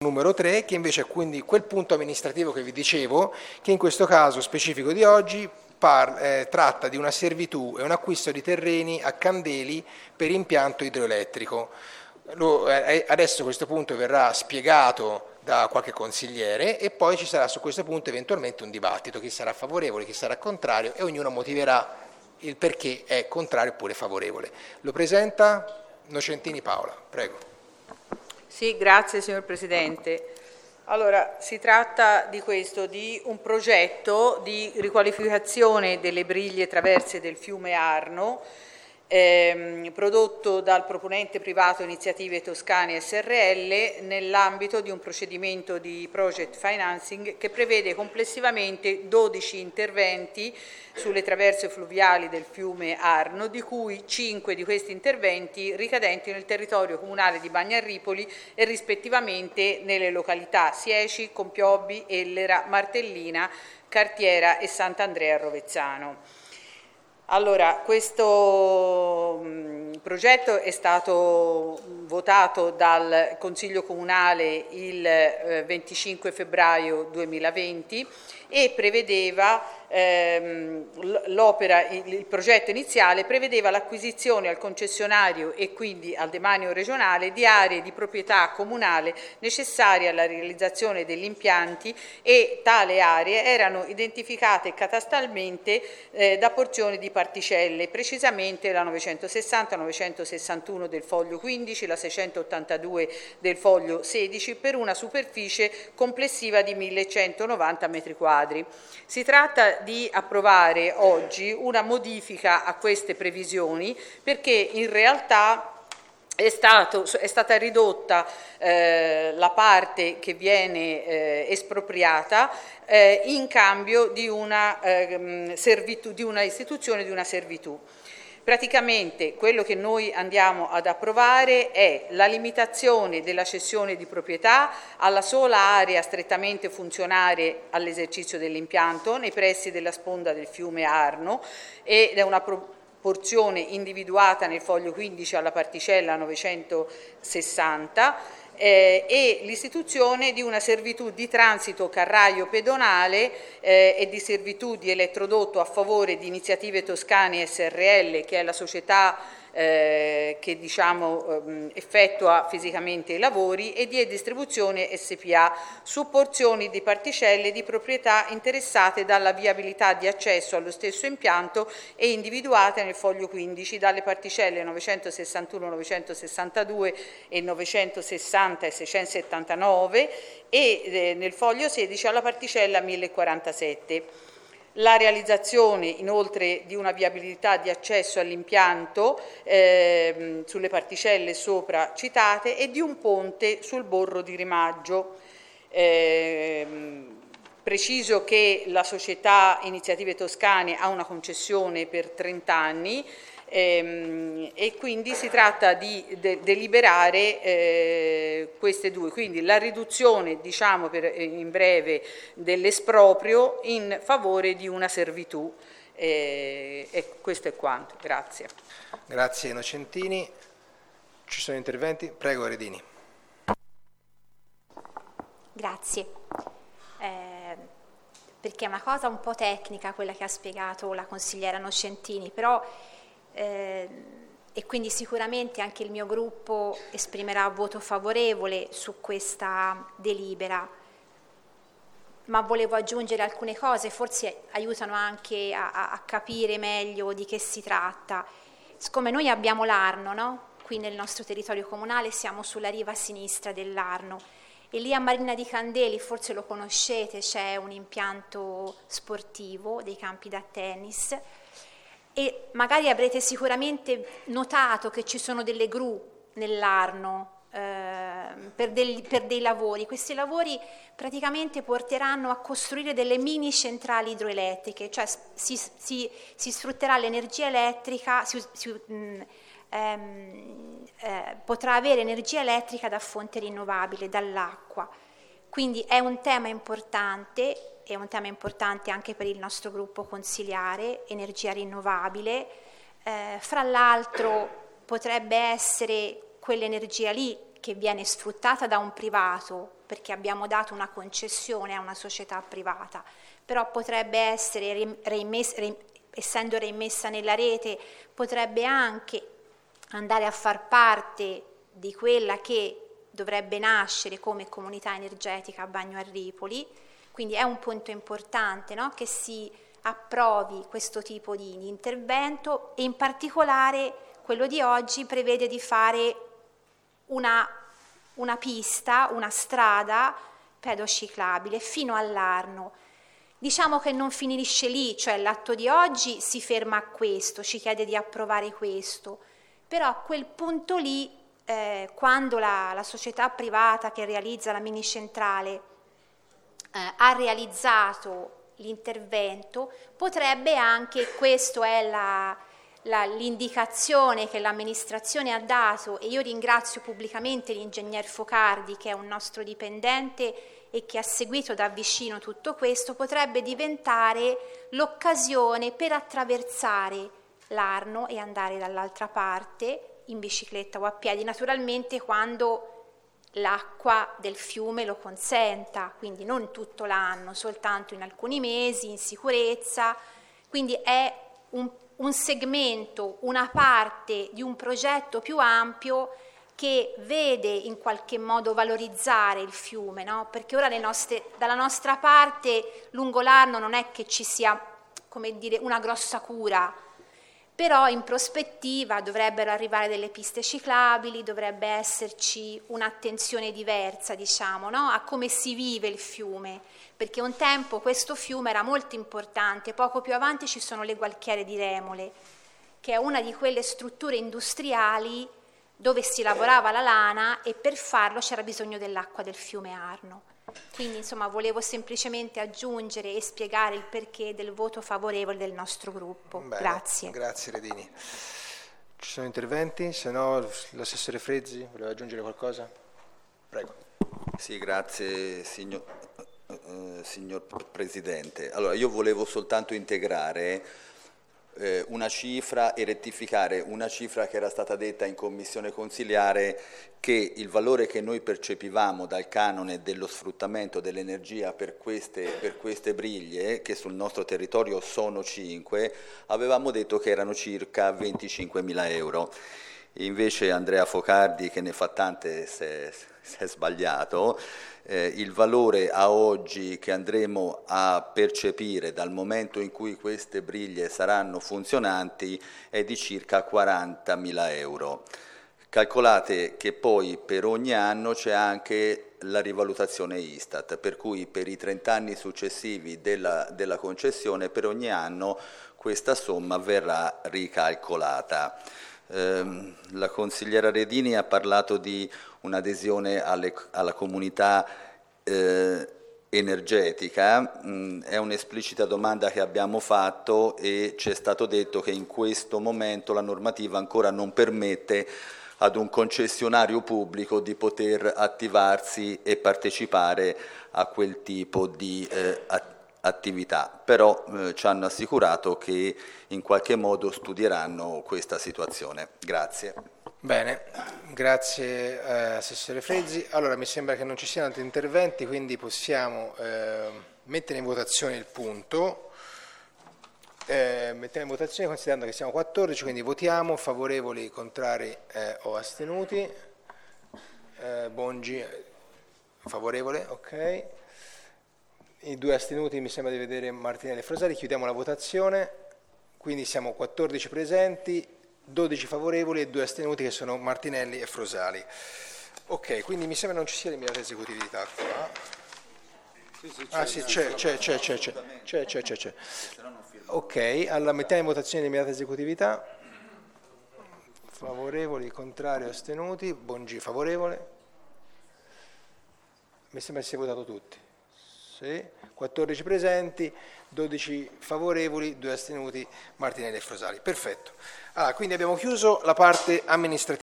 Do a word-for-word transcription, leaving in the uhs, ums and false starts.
numero tre, che invece è quindi quel punto amministrativo che vi dicevo, che in questo caso specifico di oggi par- eh, tratta di una servitù e un acquisto di terreni a Candeli per impianto idroelettrico. Lo, eh, adesso questo punto verrà spiegato da qualche consigliere e poi ci sarà su questo punto eventualmente un dibattito, chi sarà favorevole, chi sarà contrario, e ognuno motiverà il perché è contrario oppure favorevole. Lo presenta Nocentini Paola, prego. Sì, grazie signor Presidente. Allora, si tratta di questo, di un progetto di riqualificazione delle briglie traverse del fiume Arno, ehm, prodotto dal proponente privato Iniziative Toscane S R L nell'ambito di un procedimento di project financing che prevede complessivamente dodici interventi sulle traverse fluviali del fiume Arno, di cui cinque di questi interventi ricadenti nel territorio comunale di Bagnarripoli e rispettivamente nelle località Sieci, Compiobbi, Ellera, Martellina, Cartiera e Sant'Andrea Rovezzano. Allora, questo mh, progetto è stato votato dal Consiglio Comunale il eh, venticinque febbraio duemilaventi e prevedeva ehm, l'opera, il, il progetto iniziale prevedeva l'acquisizione al concessionario e quindi al demanio regionale di aree di proprietà comunale necessarie alla realizzazione degli impianti, e tale aree erano identificate catastalmente eh, da porzioni di particelle, precisamente la novecentosessanta novecentosessantuno del foglio quindici, la seicentottantadue del foglio sedici, per una superficie complessiva di millecentonovanta metri quadri. Si tratta di approvare oggi una modifica a queste previsioni perché in realtà È, stato, è stata ridotta eh, la parte che viene eh, espropriata eh, in cambio di una, eh, servitù, di una istituzione di una servitù. Praticamente quello che noi andiamo ad approvare è la limitazione della cessione di proprietà alla sola area strettamente funzionale all'esercizio dell'impianto nei pressi della sponda del fiume Arno ed è una pro- porzione individuata nel foglio quindici alla particella novecentosessanta eh, e l'istituzione di una servitù di transito carraio pedonale eh, e di servitù di elettrodotto a favore di Iniziative Toscane S R L, che è la società Eh, che diciamo, ehm, effettua fisicamente i lavori, e di E-Distribuzione S P A su porzioni di particelle di proprietà interessate dalla viabilità di accesso allo stesso impianto e individuate nel foglio quindici dalle particelle novecentosessantuno novecentosessantadue e novecentosessanta e seicentosettantanove e eh, nel foglio sedici alla particella mille quarantasette. La realizzazione inoltre di una viabilità di accesso all'impianto eh, sulle particelle sopra citate e di un ponte sul Borro di Rimaggio. Eh, preciso che la società Iniziative Toscane ha una concessione per trenta anni ehm, e quindi si tratta di de- deliberare eh, queste due, quindi la riduzione, diciamo per, in breve, dell'esproprio in favore di una servitù eh, e questo è quanto. Grazie. Grazie Nocentini. Ci sono interventi? Prego Redini. Grazie. Eh, perché è una cosa un po' tecnica quella che ha spiegato la consigliera Nocentini, però eh, e quindi sicuramente anche il mio gruppo esprimerà voto favorevole su questa delibera, ma volevo aggiungere alcune cose, forse aiutano anche a, a, a capire meglio di che si tratta. Siccome noi abbiamo l'Arno, no? Qui nel nostro territorio comunale siamo sulla riva sinistra dell'Arno, e lì a Marina di Candeli, forse lo conoscete, c'è un impianto sportivo, dei campi da tennis, e magari avrete sicuramente notato che ci sono delle gru nell'Arno eh, per, del, per dei lavori. Questi lavori praticamente porteranno a costruire delle mini centrali idroelettriche, cioè si, si, si sfrutterà l'energia elettrica, si, si, mh, ehm, eh, potrà avere energia elettrica da fonte rinnovabile, dall'acqua. Quindi è un tema importante, è un tema importante anche per il nostro gruppo consiliare, energia rinnovabile. Eh, fra l'altro potrebbe essere quell'energia lì che viene sfruttata da un privato, perché abbiamo dato una concessione a una società privata, però potrebbe essere reimmessa, reimmessa, essendo reimmessa nella rete, potrebbe anche andare a far parte di quella che dovrebbe nascere come comunità energetica a Bagno a Ripoli. Quindi è un punto importante, no? Che si approvi questo tipo di, di intervento, e in particolare quello di oggi prevede di fare una, una pista, una strada pedociclabile fino all'Arno. Diciamo che non finisce lì, cioè l'atto di oggi si ferma a questo, ci chiede di approvare questo, però a quel punto lì, eh, quando la, la società privata che realizza la mini centrale eh, ha realizzato l'intervento, potrebbe anche, questo è la, la, l'indicazione che l'amministrazione ha dato, e io ringrazio pubblicamente l'ingegner Focardi, che è un nostro dipendente e che ha seguito da vicino tutto questo, potrebbe diventare l'occasione per attraversare l'Arno e andare dall'altra parte in bicicletta o a piedi, naturalmente quando l'acqua del fiume lo consenta, quindi non tutto l'anno, soltanto in alcuni mesi, in sicurezza. Quindi è un, un segmento, una parte di un progetto più ampio che vede in qualche modo valorizzare il fiume, no? Perché ora le nostre, dalla nostra parte lungo l'Arno non è che ci sia, come dire, una grossa cura, però in prospettiva dovrebbero arrivare delle piste ciclabili, dovrebbe esserci un'attenzione diversa, diciamo, no? A come si vive il fiume, perché un tempo questo fiume era molto importante. Poco più avanti ci sono le Gualchiere di Remole, che è una di quelle strutture industriali dove si lavorava la lana, e per farlo c'era bisogno dell'acqua del fiume Arno. Quindi insomma volevo semplicemente aggiungere e spiegare il perché del voto favorevole del nostro gruppo. Bene, grazie. Grazie Redini. Ci sono interventi? Se no l'assessore Frezzi voleva aggiungere qualcosa? Prego. Sì, grazie signor, eh, signor Presidente. Allora io volevo soltanto integrare eh, una cifra e rettificare una cifra che era stata detta in commissione consiliare, che il valore che noi percepivamo dal canone dello sfruttamento dell'energia per queste, per queste briglie, che sul nostro territorio sono cinque, avevamo detto che erano circa venticinquemila euro. Invece Andrea Focardi, che ne fa tante, si è, si è sbagliato. Eh, il valore a oggi che andremo a percepire dal momento in cui queste briglie saranno funzionanti è di circa quarantamila euro. Calcolate che poi per ogni anno c'è anche la rivalutazione Istat, per cui per i trenta anni successivi della, della concessione per ogni anno questa somma verrà ricalcolata. Eh, la consigliera Redini ha parlato di un'adesione alle, alla comunità eh, energetica. Mm, è un'esplicita domanda che abbiamo fatto e ci è stato detto che in questo momento la normativa ancora non permette ad un concessionario pubblico di poter attivarsi e partecipare a quel tipo di eh, attività, però eh, ci hanno assicurato che in qualche modo studieranno questa situazione. Grazie. Bene, grazie eh, Assessore Frezzi. Allora mi sembra che non ci siano altri interventi, quindi possiamo eh, mettere in votazione il punto. Eh, mettiamo in votazione considerando che siamo quattordici, quindi votiamo favorevoli, contrari eh, o astenuti. eh, Bongi favorevole, ok. I due astenuti mi sembra di vedere Martinelli e Frosali. Chiudiamo la votazione, quindi siamo quattordici presenti, dodici favorevoli e due astenuti che sono Martinelli e Frosali. Ok, quindi mi sembra non ci sia l'immediata esecutività qua. Sì, sì, ah sì, c'è, c'è, c'è, c'è, c'è, c'è, c'è, c'è, c'è. Ok, allora mettiamo in votazione l'immediata esecutività. Favorevoli, contrari, astenuti. Bongi favorevole. Mi sembra che si sia votato tutti. Sì. quattordici presenti, dodici favorevoli, due astenuti, Martinelli e Frosali. Perfetto. Allora, quindi abbiamo chiuso la parte amministrativa.